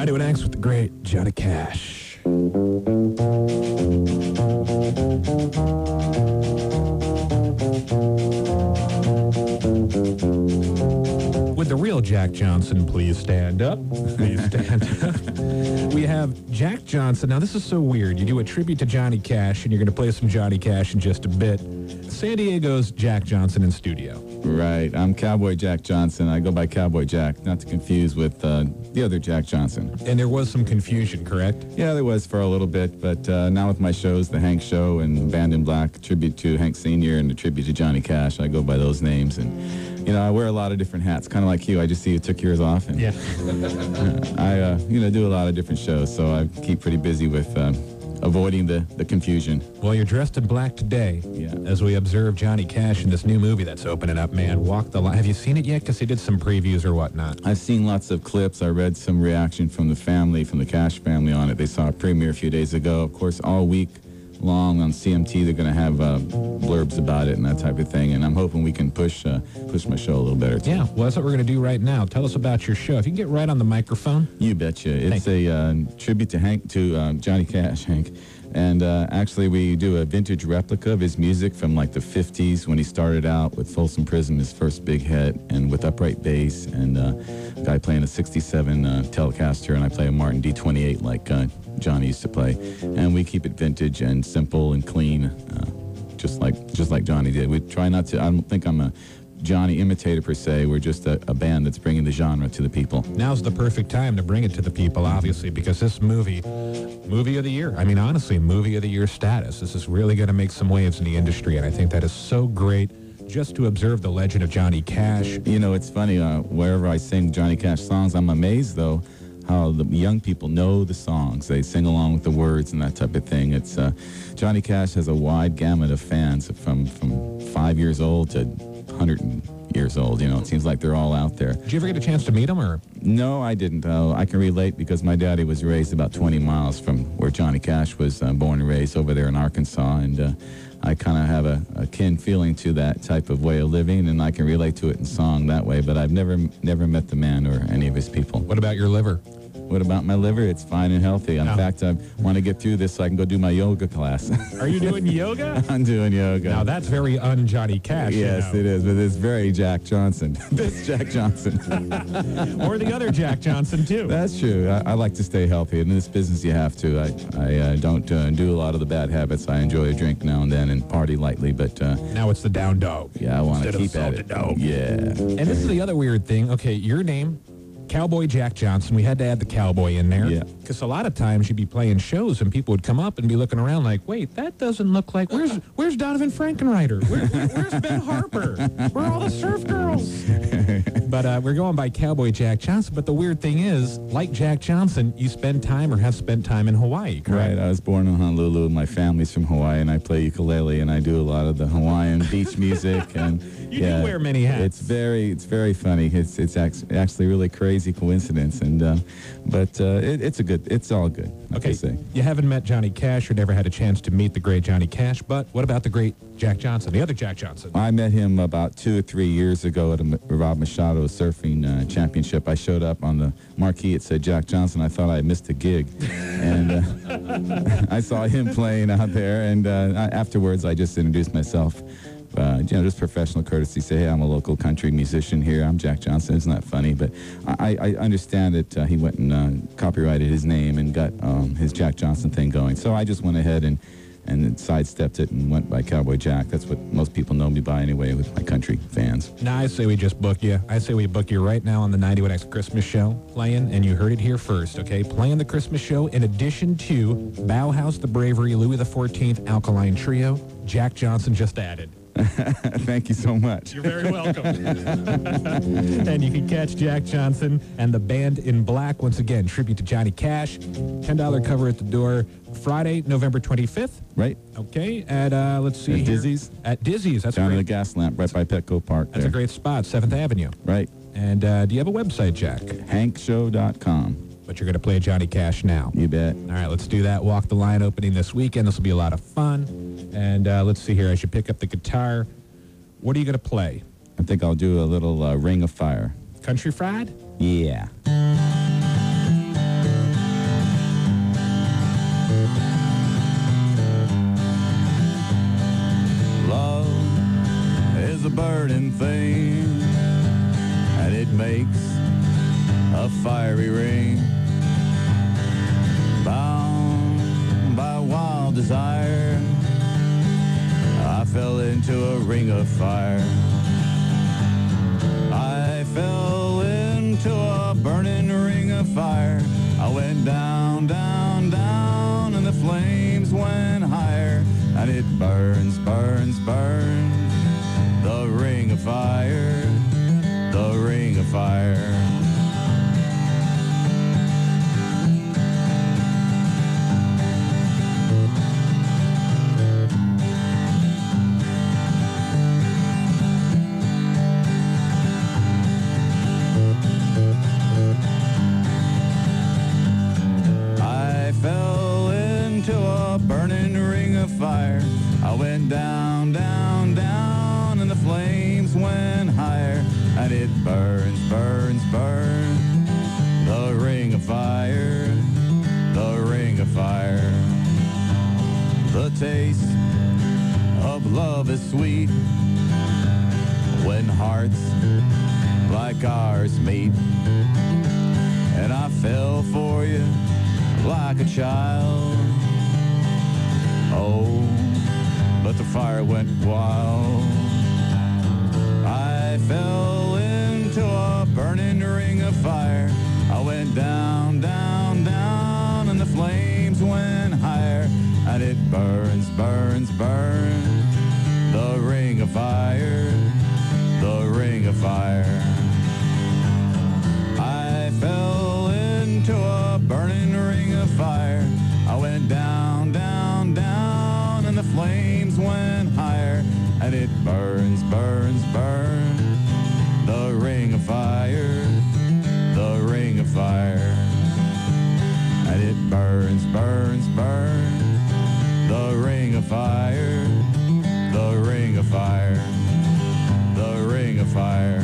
91X with the great Johnny Cash. Would the real Jack Johnson please stand up? Please stand up. We have Jack Johnson. Now, this is so weird. You do a tribute to Johnny Cash, and you're going to play some Johnny Cash in just a bit. San Diego's Jack Johnson in studio. Right. I'm Cowboy Jack Johnson. I go by Cowboy Jack, not to confuse with the other Jack Johnson. And there was some confusion, correct? Yeah, there was for a little bit, but now with my shows, The Hank Show and Band in Black, tribute to Hank Sr. and a tribute to Johnny Cash, I go by those names. And, you know, I wear a lot of different hats, kind of like you. I just see you took yours off. And, yeah. I, do a lot of different shows, so I keep pretty busy with avoiding the confusion. Well, you're dressed in black today, as we observe Johnny Cash in this new movie that's opening up, man. Walk the Line. Have you seen it yet? Because they did some previews or whatnot. I've seen lots of clips. I read some reaction from the family, from the Cash family on it. They saw a premiere a few days ago. Of course, all week long on CMT, they're going to have blurbs about it and that type of thing. And I'm hoping we can push my show a little better, too. Yeah, well, that's what we're going to do right now. Tell us about your show. If you can get right on the microphone. You betcha. It's a tribute to Johnny Cash, Hank. And actually, we do a vintage replica of his music from like the 50s when he started out with Folsom Prism, his first big hit, and with upright bass, and a guy playing a 67 Telecaster, and I play a Martin D28 like Johnny used to play. And we keep it vintage and simple and clean, just like Johnny did. We try not to, I don't think I'm a Johnny imitator per se. We're just a band that's bringing the genre to the people. Now's the perfect time to bring it to the people, obviously, because this movie of the year. I mean, honestly, movie of the year status. This is really going to make some waves in the industry, and I think that is so great just to observe the legend of Johnny Cash. You know, it's funny, wherever I sing Johnny Cash songs, I'm amazed, though, how the young people know the songs. They sing along with the words and that type of thing. It's Johnny Cash has a wide gamut of fans from 5 years old to 100 years old. You know, it seems like they're all out there. Did you ever get a chance to meet him, or? No, I didn't. I can relate because my daddy was raised about 20 miles from where Johnny Cash was born and raised over there in Arkansas, and I kind of have a kin feeling to that type of way of living, and I can relate to it in song that way, but I've never met the man or any of his people. What about your liver? What about my liver? It's fine and healthy. In fact, I want to get through this so I can go do my yoga class. Are you doing yoga? I'm doing yoga. Now, that's very un-Johnny Cash. Yes, it is, but it's very Jack Johnson. This Jack Johnson. Or the other Jack Johnson, too. That's true. I like to stay healthy. In this business, you have to. I don't do a lot of the bad habits. I enjoy a drink now and then and party lightly, but... now it's the down dog. Yeah, I want to keep at it. Dog. Yeah. And this is the other weird thing. Okay, your name... Cowboy Jack Johnson. We had to add the cowboy in there. Yeah. Because a lot of times you'd be playing shows and people would come up and be looking around like, wait, that doesn't look like, where's Donovan Frankenreiter? Where's Ben Harper? Where are all the surf girls? But we're going by Cowboy Jack Johnson. But the weird thing is, like Jack Johnson, you spend time or have spent time in Hawaii, correct? Right. I was born in Honolulu. My family's from Hawaii, and I play ukulele, and I do a lot of the Hawaiian beach music. And you do wear many hats. It's very funny. It's actually really crazy coincidence, and it's all good. Okay, you haven't met Johnny Cash or never had a chance to meet the great Johnny Cash, but what about the great Jack Johnson, the other Jack Johnson? I met him about 2 or 3 years ago at a Rob Machado surfing championship. I showed up on the marquee. It said Jack Johnson. I thought I missed a gig, and I saw him playing out there, and afterwards I just introduced myself. Just professional courtesy, say, hey, I'm a local country musician here. I'm Jack Johnson. Isn't that funny? But I understand that he went and copyrighted his name and got his Jack Johnson thing going. So I just went ahead and sidestepped it and went by Cowboy Jack. That's what most people know me by anyway with my country fans. Now, I say we just book you. I say we book you right now on the 91X Christmas show, playing, and you heard it here first, okay? Playing the Christmas show in addition to Bauhaus, The Bravery, Louis XIV, Alkaline Trio, Jack Johnson just added. Thank you so much. You're very welcome. And you can catch Jack Johnson and the Band in Black, once again, tribute to Johnny Cash. $10 cover at the door, Friday, November 25th. Right. Okay, at, let's see At here. Dizzy's? At Dizzy's, that's down great. in the gas lamp right by Petco Park. That's a great spot, 7th Avenue. Right. And do you have a website, Jack? HankShow.com. But you're going to play Johnny Cash now. You bet. All right, let's do that. Walk the Line opening this weekend. This will be a lot of fun. And let's see here. I should pick up the guitar. What are you going to play? I think I'll do a little Ring of Fire. Country Fried? Yeah. is a burning thing, and it makes a fiery ring. Bound by wild desire, I fell into a ring of fire. I fell into a burning ring of fire. I went down, down, down, and the flames went higher. And it burns, burns, burns, the ring of fire, the ring of fire. Fire. I went down, down, down, and the flames went higher. And it burns, burns, burns, the ring of fire, the ring of fire. The taste of love is sweet when hearts like ours meet. And I fell for you like a child. Oh, but the fire went wild. I fell into a burning ring of fire. I went down, down, down, and the flames went higher. And it burns, burns, burns, the ring of fire, the ring of fire. I fell into a burning ring of fire. I went down, down, down, and the flames went higher. And it burns, burns, burns, the ring of fire, the ring of fire. And it burns, burns, burns, the ring of fire, the ring of fire, the ring of fire.